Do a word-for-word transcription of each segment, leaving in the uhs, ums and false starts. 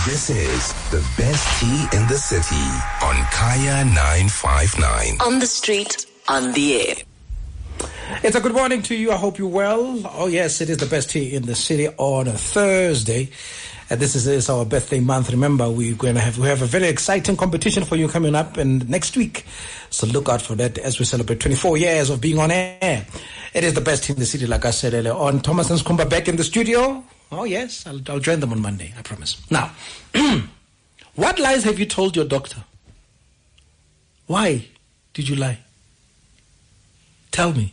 This is the best tea in the city on Kaya nine five nine. On the street, on the air. It's a good morning to you. I hope you're well. Oh, yes, it is the best tea in the city on a Thursday. And this is, is our birthday month. Remember, we're going to have we have a very exciting competition for you coming up and next week. So look out for that as we celebrate twenty-four years of being on air. It is the best tea in the city, like I said earlier on. Thomas and Skumba back in the studio. Oh, yes, I'll, I'll join them on Monday, I promise. Now, what lies have you told your doctor? Why did you lie? Tell me.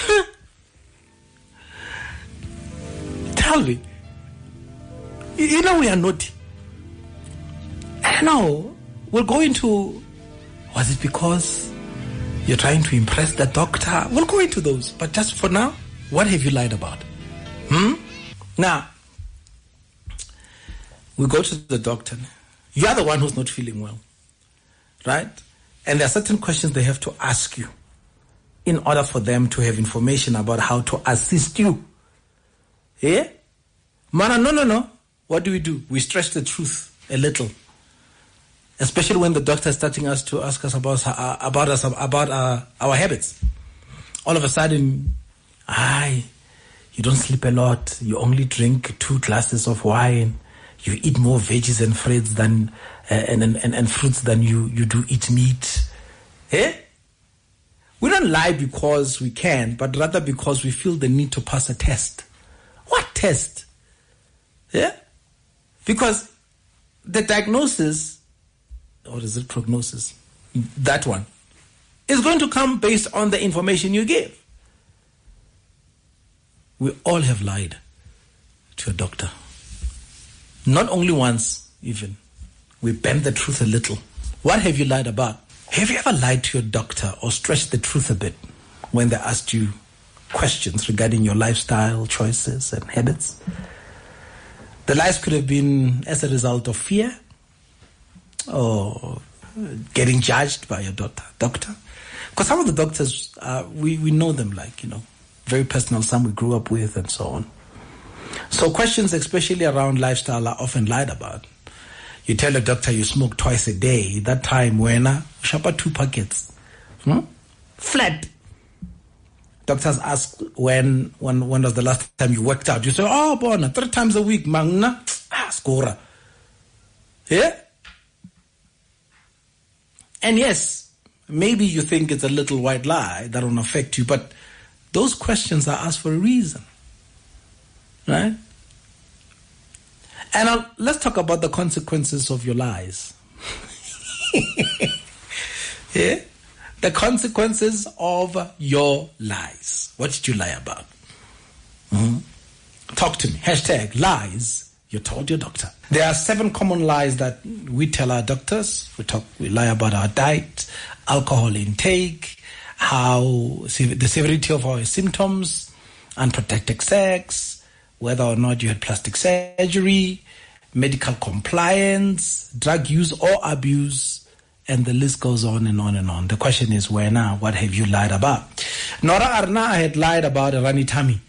Tell me. You, you know we are naughty. I know. We'll go into, was it because you're trying to impress the doctor? We'll go into those. But just for now, what have you lied about? Hmm? Now, we go to the doctor. You are the one who's not feeling well. Right? And there are certain questions they have to ask you in order for them to have information about how to assist you. Yeah? Mana, no, no, no. What do we do? We stretch the truth a little. Especially when the doctor is starting us to ask us about, uh, about us, about uh, our habits. All of a sudden, aye, you don't sleep a lot. You only drink two glasses of wine. You eat more veggies and fruits than, uh, and, and, and fruits than you, you do eat meat. Eh? We don't lie because we can, but rather because we feel the need to pass a test. What test? Yeah? Because the diagnosis, or is it prognosis? That one is going to come based on the information you give. We all have lied to a doctor. Not only once, even. We bend the truth a little. What have you lied about? Have you ever lied to your doctor or stretched the truth a bit when they asked you questions regarding your lifestyle choices and habits? The lies could have been as a result of fear or getting judged by your doctor. Doctor, because some of the doctors, uh, we, we know them like, you know, very personal, some we grew up with and so on. So questions, especially around lifestyle, are often lied about. You tell a doctor you smoke twice a day. That time when uh, shapa two packets, hmm? Flat. Doctors ask when when when was the last time you worked out? You say, oh, bona, three times a week, magna, ah, score. Yeah. And yes, maybe you think it's a little white lie that won't affect you, but those questions are asked for a reason, right? And I'll, let's talk about the consequences of your lies. Yeah? The consequences of your lies. What did you lie about? Mm-hmm. Talk to me. Hashtag lies you told your doctor. There are seven common lies that we tell our doctors. We talk. We lie about our diet, alcohol intake, how the severity of our symptoms, unprotected sex, whether or not you had plastic surgery, medical compliance, drug use or abuse, and the list goes on and on and on. The question is, where now? What have you lied about? Nora Arna had lied about a runny tummy.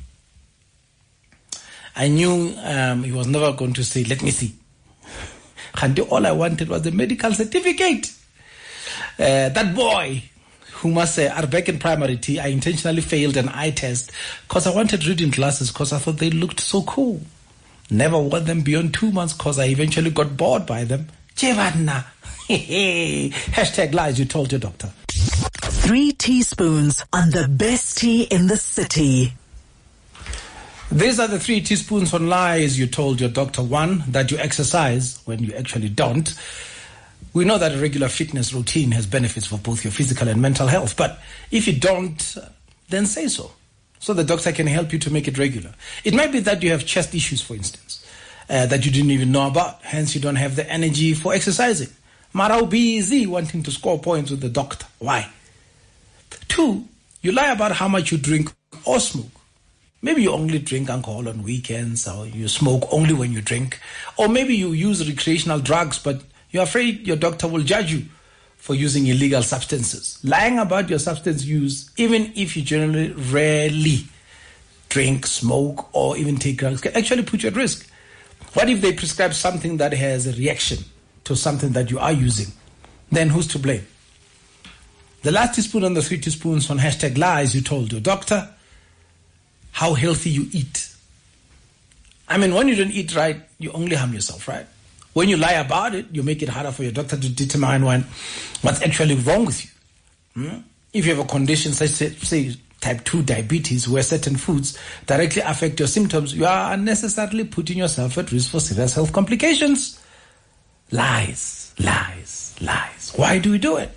I knew um, he was never going to say, let me see. All I wanted was a medical certificate. Uh, that boy, who must say, are back in primary T, I intentionally failed an eye test because I wanted reading glasses because I thought they looked so cool. Never wore them beyond two months because I eventually got bored by them. Jevana. Hashtag lies you told your doctor. Three teaspoons on the best tea in the city. These are the three teaspoons on lies you told your doctor. One, that you exercise when you actually don't. We know that a regular fitness routine has benefits for both your physical and mental health. But if you don't, then say so. So the doctor can help you to make it regular. It might be that you have chest issues, for instance, uh, that you didn't even know about. Hence, you don't have the energy for exercising. Marau busy wanting to score points with the doctor. Why? Two, you lie about how much you drink or smoke. Maybe you only drink alcohol on weekends, or you smoke only when you drink. Or maybe you use recreational drugs, but you're afraid your doctor will judge you for using illegal substances. Lying about your substance use, even if you generally rarely drink, smoke, or even take drugs, can actually put you at risk. What if they prescribe something that has a reaction to something that you are using? Then who's to blame? The last teaspoon and the three teaspoons on hashtag lies you told your doctor how healthy you eat. I mean, when you don't eat right, you only harm yourself, right? When you lie about it, you make it harder for your doctor to determine when, what's actually wrong with you. Hmm? If you have a condition such as, say, type two diabetes, where certain foods directly affect your symptoms, you are unnecessarily putting yourself at risk for serious health complications. Lies, lies, lies. Why do we do it?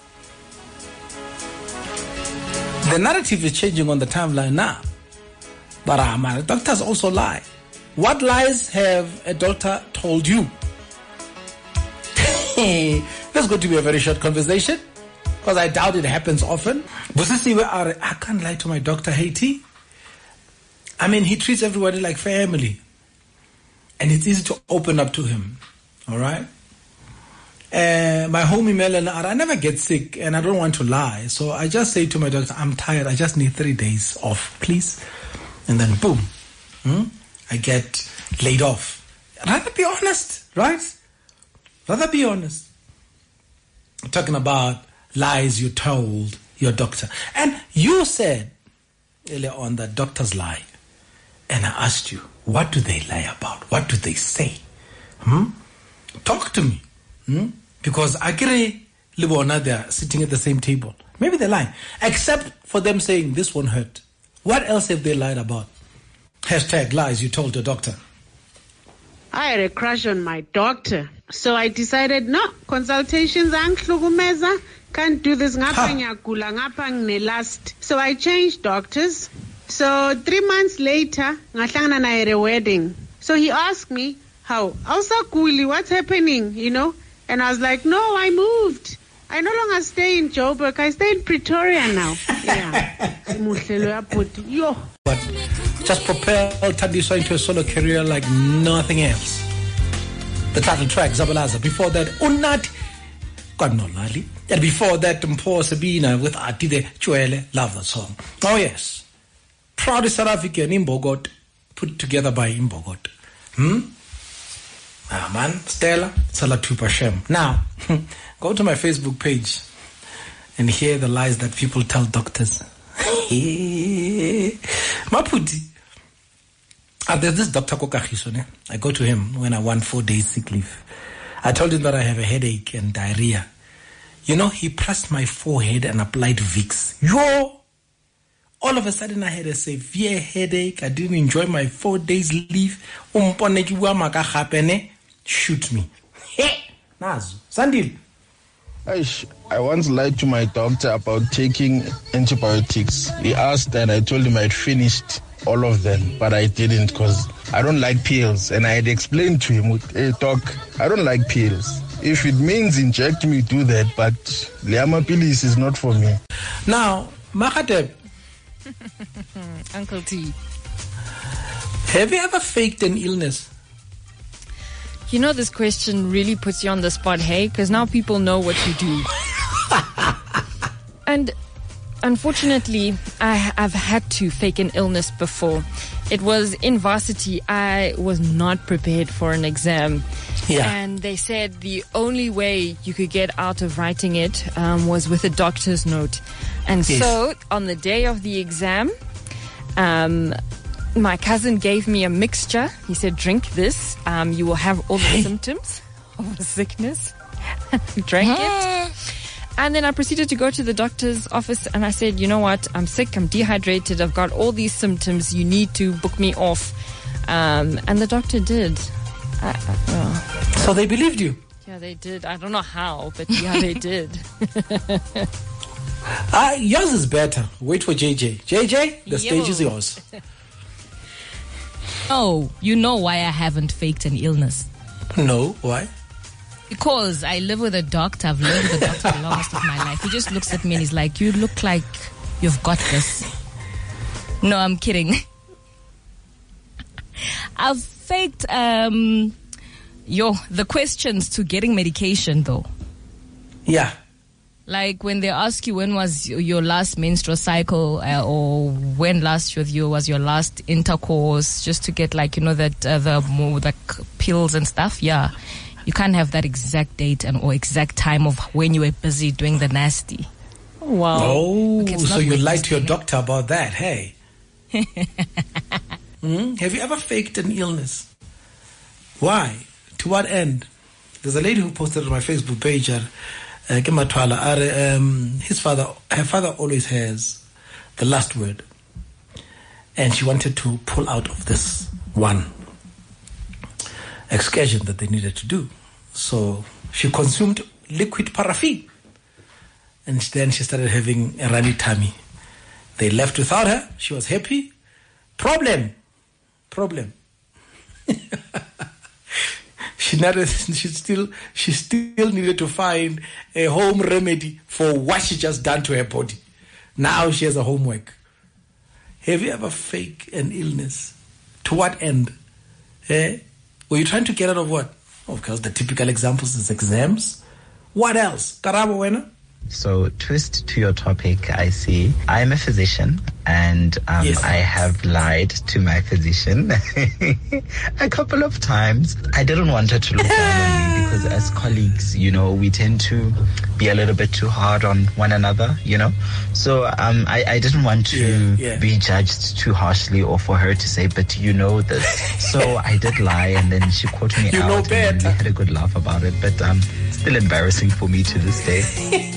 The narrative is changing on the timeline now. But uh, my doctors also lie. What lies have a doctor told you? That's going to be a very short conversation, because I doubt it happens often. I can't lie to my doctor, Haiti. I mean, he treats everybody like family. And it's easy to open up to him. All right? Uh, my homie Melon, I never get sick and I don't want to lie. So I just say to my doctor, I'm tired. I just need three days off, please. And then boom, hmm, I get laid off. Rather be honest, right? Rather be honest. I'm talking about lies you told your doctor. And you said earlier on that doctors lie. And I asked you, what do they lie about? What do they say? Hmm? Talk to me. Hmm? Because Akire Libona, they are sitting at the same table. Maybe they're lying. Except for them saying this won't hurt. What else have they lied about? Hashtag lies you told your doctor. I had a crush on my doctor. So I decided, no, consultations angihlukumeza, can't do this ngapha ngiyagula ngapha nginelast. So I changed doctors. So three months later, ngahlangana naye at a wedding. So he asked me, how? Awusaguli, what's happening? You know? And I was like, no, I moved. I no longer stay in Joburg. I stay in Pretoria now. Yeah. Yo. But just propel Thandiswa into a solo career like nothing else. The title track, Zabalaza. Before that, Unat Kanolali. And before that, Mpo Sabina with Atide Chuele. Love that song. Oh, yes. Proud South African Imbogot, put together by Imbogot. Hmm? Ah, man, Stella, Salatupa Shem. Now, go to my Facebook page and hear the lies that people tell doctors. Maputi. Ah, there's this Doctor Kokachisone. I go to him when I want four days sick leave. I told him that I have a headache and diarrhea. You know, he pressed my forehead and applied Vicks. Yo! All of a sudden, I had a severe headache. I didn't enjoy my four days leave. Shoot me. Hey! Nazu. Sandil. I once lied to my doctor about taking antibiotics. He asked and I told him I'd finished all of them, but I didn't because I don't like pills. And I had explained to him, hey, doc, I don't like pills. If it means inject me, do that, but Liamapilis is not for me. Now, Makateb. Uncle T. Have you ever faked an illness? You know, this question really puts you on the spot, hey? Because now people know what you do. And unfortunately, I, I've had to fake an illness before. It was in varsity. I was not prepared for an exam. Yeah. And they said the only way you could get out of writing it um, was with a doctor's note. And Yes. so on the day of the exam, um, my cousin gave me a mixture. He said, drink this. Um, you will have all the symptoms of a sickness. Drank it. And then I proceeded to go to the doctor's office and I said, you know what? I'm sick. I'm dehydrated. I've got all these symptoms. You need to book me off. Um, and the doctor did. I, I, oh. So they believed you? Yeah, they did. I don't know how, but yeah, they did. Uh, yours is better. Wait for J J. J J, the Yo. stage is yours. Oh, you know why I haven't faked an illness? No, why? Because I live with a doctor. I've lived with a doctor the longest of my life. He just looks at me and he's like, you look like you've got this. No, I'm kidding. I've faked, um, yo, the questions to getting medication though. Yeah. Like when they ask you when was your last menstrual cycle uh, or when last with you was your last intercourse, just to get like, you know, that uh, the more like pills and stuff. Yeah. You can't have that exact date and or exact time of when you were busy doing the nasty. Wow. Oh, okay, so you lied to your thing. doctor about that, hey? hmm? Have you ever faked an illness? Why? To what end? There's a lady who posted on my Facebook page, uh, um, his father, her father always has the last word. And she wanted to pull out of this one excursion that they needed to do. So she consumed liquid paraffin. And then she started having a runny tummy. They left without her. She was happy. Problem. Problem. she, needed, she, still, she still needed to find a home remedy for what she just done to her body. Now she has a homework. Have you ever faked an illness? To what end? Eh? Were you trying to get out of what? Of course, the typical examples is exams. What else? Karabo wena? So, twist to your topic, I see. I'm a physician, and um, yes. I have lied to my physician a couple of times. I didn't want her to look down on me because as colleagues, you know, we tend to be a little bit too hard on one another, you know. So um, I, I didn't want to yeah, yeah. be judged too harshly or for her to say, but you know this. So I did lie, and then she caught me you out, know and then better. we had a good laugh about it. But um, it's still embarrassing for me to this day.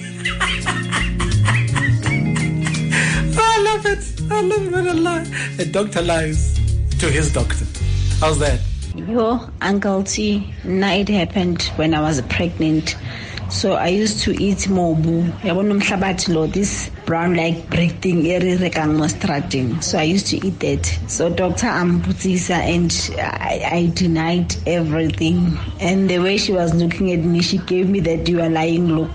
I love it. I love it when a lie. A doctor lies to his doctor. How's that? Yo, Uncle T, night happened when I was pregnant. So I used to eat mobu. This brown like bread thing, so I used to eat that. So Doctor Ambutisa and I, I denied everything. And the way she was looking at me, she gave me that you are lying look.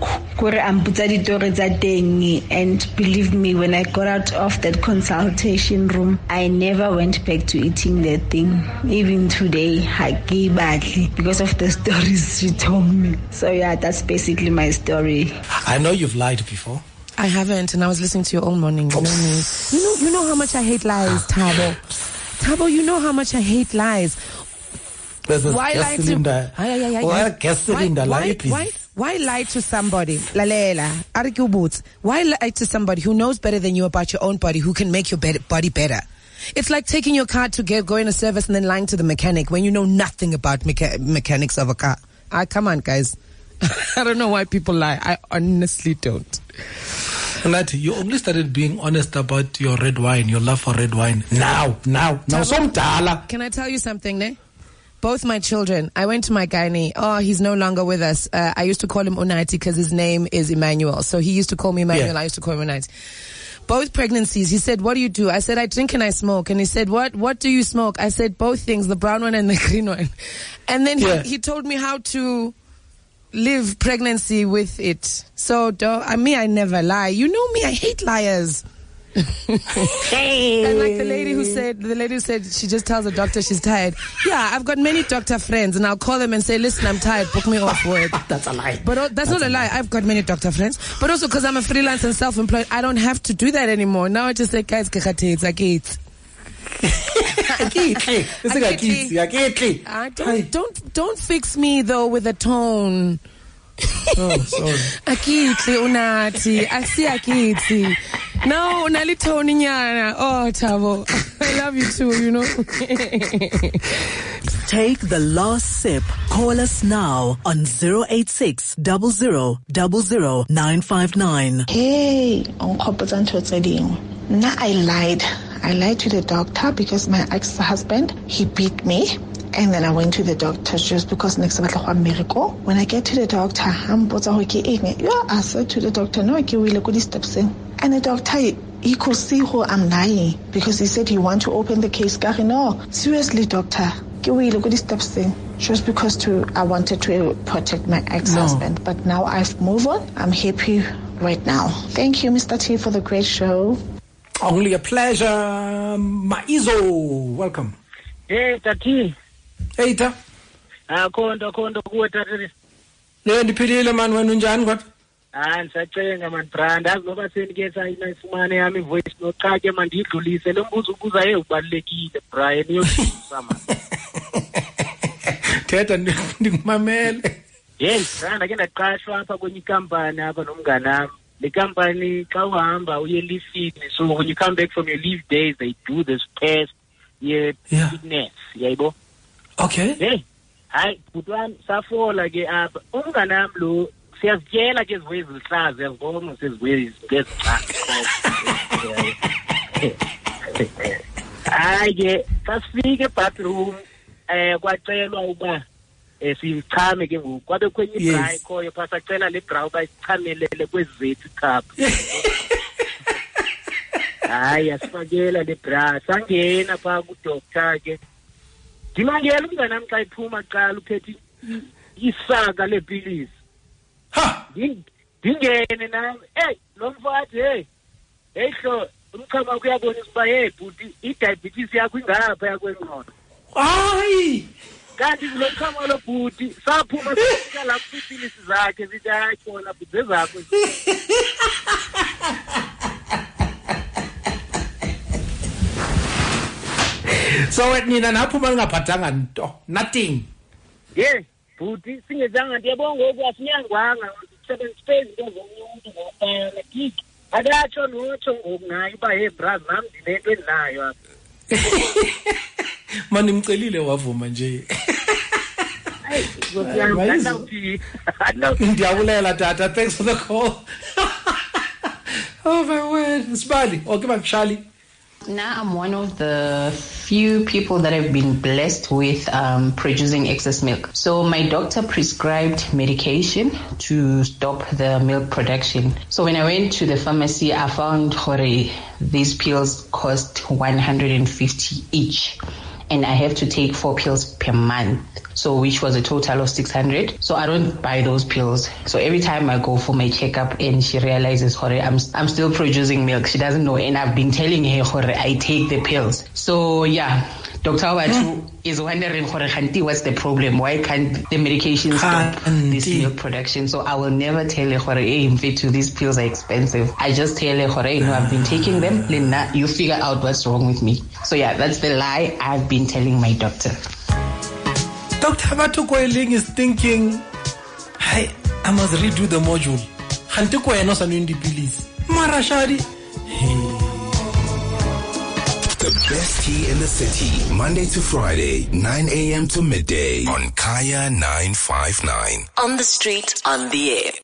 And believe me, when I got out of that consultation room, I never went back to eating that thing. Even today, I gave badly because of the stories she told me. So yeah, that's basically my story. I know you've lied before. I haven't, and I was listening to you all morning. You know me. You know, you know how much I hate lies, Thabo. Thabo, you know how much I hate lies. Why lie to? Why, why, why lie to somebody? Lalela, argue boots. Why lie to somebody who knows better than you about your own body, who can make your body better? It's like taking your car to get, go in a service and then lying to the mechanic when you know nothing about mecha- mechanics of a car. Ah, come on, guys. I don't know why people lie. I honestly don't. Nati, you only started being honest about your red wine, your love for red wine. Now, now, now. Some tala. Can I tell you something, ne? Both my children, I went to my gynae. Oh, he's no longer with us. Uh, I used to call him Unati because his name is Emmanuel. So he used to call me Emmanuel. Yeah. I used to call him Unati. Both pregnancies, he said, what do you do? I said, I drink and I smoke. And he said, what What do you smoke? I said, both things, the brown one and the green one. And then yeah. he, he told me how to live pregnancy with it. So, do, I mean, I never lie. You know me, I hate liars. Hey. And like the lady who said, the lady who said she just tells the doctor she's tired. Yeah, I've got many doctor friends, and I'll call them and say, listen, I'm tired, book me off work. That's a lie. But uh, that's, that's not a lie. lie. I've got many doctor friends. But also because I'm a freelance and self-employed, I don't have to do that anymore. Now I just say, guys, it's like it. don't, don't don't fix me though with a tone. Oh, sorry. Akitli unati, asi akitli. No, unali tone nyana. Oh, Thabo, I love you too. You know. Take the last sip. Call us now on zero eight six zero zero zero zero nine five nine. Hey, on Now I lied. I lied to the doctor because my ex-husband, he beat me. And then I went to the doctor just because next time I miracle. When I get to the doctor, I'm yeah, I said to the doctor, no, I can't steps in. And the doctor, he could see who I'm lying because he said he want to open the case. No, seriously, doctor, steps in just because to I wanted to protect my ex-husband. No. But now I've moved on. I'm happy right now. Thank you, Mister T, for the great show. Only a pleasure. Maizo, welcome. Hey, Tati. Hey, Ta. Ah, kondo kondo kuwe Tati. Ne ndiphilile man wena unjani kodwa? And sacenga man brand as ngoba seniketha inayifumane yami voice note cha ke mandidlulise lo mbuzo ubuza hey ubalekile Brian yokusa man. Thetha ndikumamele. Yes, brand ake ndaqashwa apha kwenye company apha nomngane nami. The company xa uhamba uye leave, so when you come back from your leave days they do this test yeah, yeah. fitness yabo. Okay. Hey. Hayi kutwan safola ke apha umngane nami lo siyazitshela ke iziwe ezihlaza yabona seziwe ngezixha. Hayi ke sasifike bathroom eh kwacelwa uba esichame ke ngoku kwabe kwenye ibra ikhoyo phasacela le bra uba isichamelele kwezethu cup. Hayi asifakela le bra sangena pha ku doctor ke ndimangela umngane nami xa iphuma qala uphethe isaka lepilisi. Ha dingene nami hey lo mfathi hey hey hlo umchama kuyabonisa uba hey bhuti i-diabetes yakho ingapha yakwengqondo. Hayi kanti lo mchama lo bhuti saphuma sifika lapho ipilisi zakhe zithi ayayibona bhuti ezakho. So nina naphuma ngaphathanga nto nothing. Yeah bhuti singezanga ndiyabonga ngoku asinyangwanga seven space into zomuntu ngopana kiki akatsho notsho ngoku nayo uba hey bra nami ndinento endinayo apha. Mani mcelile wavuma nje. Ndiyabulela tata, thanks for the call. Oh my word, Sibali, okay Mshali. Now I'm one of the few people that have been blessed with um, producing excess milk. So my doctor prescribed medication to stop the milk production. So when I went to the pharmacy, I found hore, these pills cost one hundred fifty each. And I have to take four pills per month. So which was a total of six hundred. So I don't buy those pills. So every time I go for my checkup and she realizes, Hore, I'm, I'm still producing milk. She doesn't know. And I've been telling her, Hore, I take the pills. So yeah, Doctor Watu is wondering, Hore, Khanti, what's the problem? Why can't the medication stop this milk production? So I will never tell her, Hore, hey, in fact, these pills are expensive. I just tell her, Hore, no, I've been taking them. Linda, you figure out what's wrong with me. So yeah, that's the lie I've been telling my doctor. Doctor Matukoeling is thinking, hey, I must redo the module. Hantuko enos anundi please. Marashari. Hey. The best tea in the city, Monday to Friday, nine a.m. to midday on Kaya nine five nine. On the street, on the air.